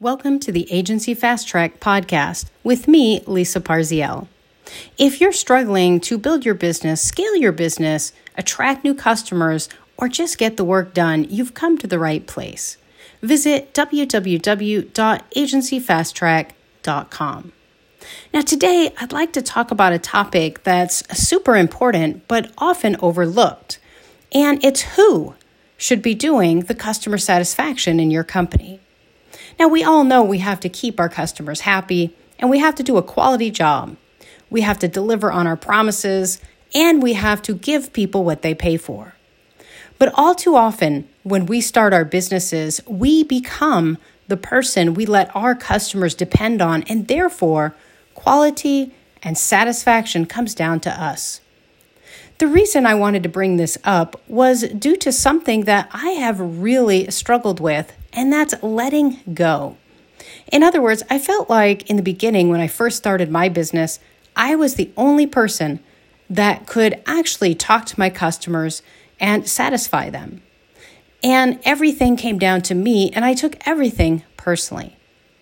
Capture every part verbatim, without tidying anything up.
Welcome to the Agency Fast Track podcast with me, Lisa Parziel. If you're struggling to build your business, scale your business, attract new customers, or just get the work done, you've come to the right place. Visit w w w dot agency fast track dot com. Now today, I'd like to talk about a topic that's super important but often overlooked, and it's who should be doing the customer satisfaction in your company. Now, we all know we have to keep our customers happy, and we have to do a quality job. We have to deliver on our promises, and we have to give people what they pay for. But all too often, when we start our businesses, we become the person we let our customers depend on, and therefore, quality and satisfaction comes down to us. The reason I wanted to bring this up was due to something that I have really struggled with, and that's letting go. In other words, I felt like in the beginning when I first started my business, I was the only person that could actually talk to my customers and satisfy them. And everything came down to me, and I took everything personally.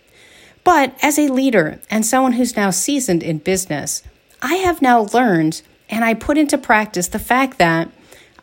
But as a leader and someone who's now seasoned in business, I have now learned and I put into practice the fact that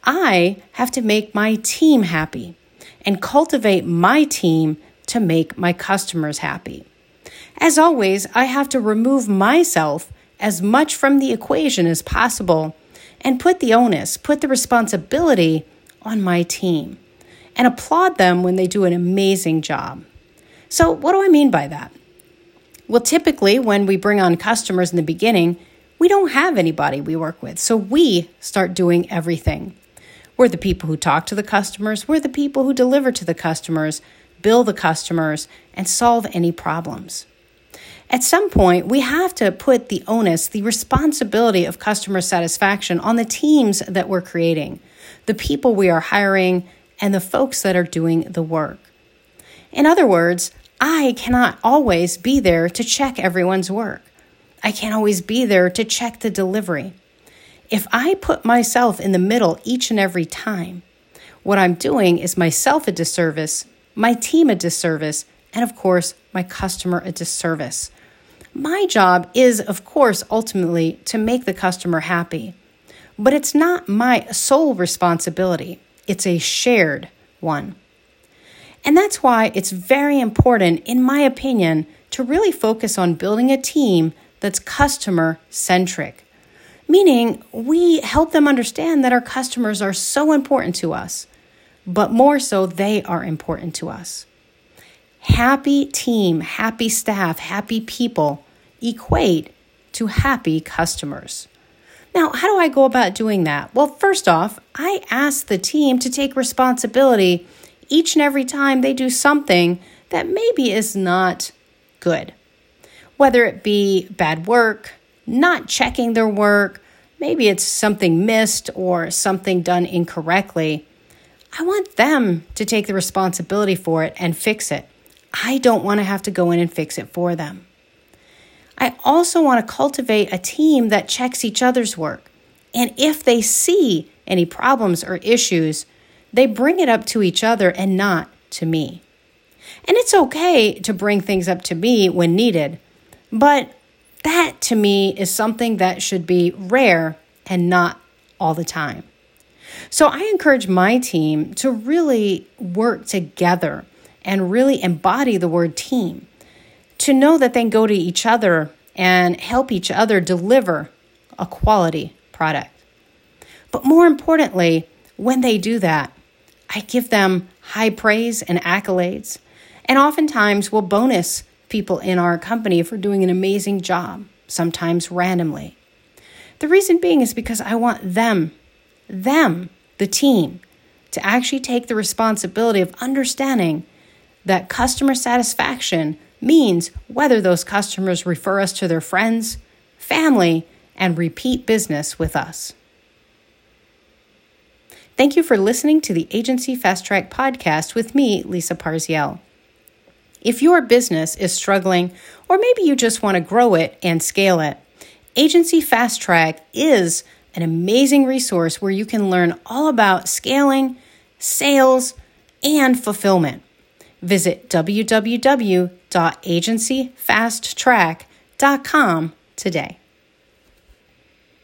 I have to make my team happy and cultivate my team to make my customers happy. As always, I have to remove myself as much from the equation as possible and put the onus, put the responsibility on my team and applaud them when they do an amazing job. So what do I mean by that? Well, typically when we bring on customers in the beginning, we don't have anybody we work with, so we start doing everything. We're the people who talk to the customers, we're the people who deliver to the customers, bill the customers, and solve any problems. At some point, we have to put the onus, the responsibility of customer satisfaction on the teams that we're creating, the people we are hiring, and the folks that are doing the work. In other words, I cannot always be there to check everyone's work. I can't always be there to check the delivery. If I put myself in the middle each and every time, what I'm doing is myself a disservice, my team a disservice, and of course, my customer a disservice. My job is, of course, ultimately to make the customer happy, but it's not my sole responsibility. It's a shared one. And that's why it's very important, in my opinion, to really focus on building a team that's customer-centric, meaning we help them understand that our customers are so important to us, but more so they are important to us. Happy team, happy staff, happy people equate to happy customers. Now, how do I go about doing that? Well, first off, I ask the team to take responsibility each and every time they do something that maybe is not good. Whether it be bad work, not checking their work, maybe it's something missed or something done incorrectly. I want them to take the responsibility for it and fix it. I don't want to have to go in and fix it for them. I also want to cultivate a team that checks each other's work. And if they see any problems or issues, they bring it up to each other and not to me. And it's okay to bring things up to me when needed, but that to me is something that should be rare and not all the time. So I encourage my team to really work together and really embody the word team, to know that they can go to each other and help each other deliver a quality product. But more importantly, when they do that, I give them high praise and accolades, and oftentimes will bonus people in our company for doing an amazing job, sometimes randomly. The reason being is because I want them, them, the team, to actually take the responsibility of understanding that customer satisfaction means whether those customers refer us to their friends, family, and repeat business with us. Thank you for listening to the Agency Fast Track podcast with me, Lisa Parziel. If your business is struggling, or maybe you just want to grow it and scale it, Agency Fast Track is an amazing resource where you can learn all about scaling, sales, and fulfillment. Visit w w w dot agency fast track dot com today.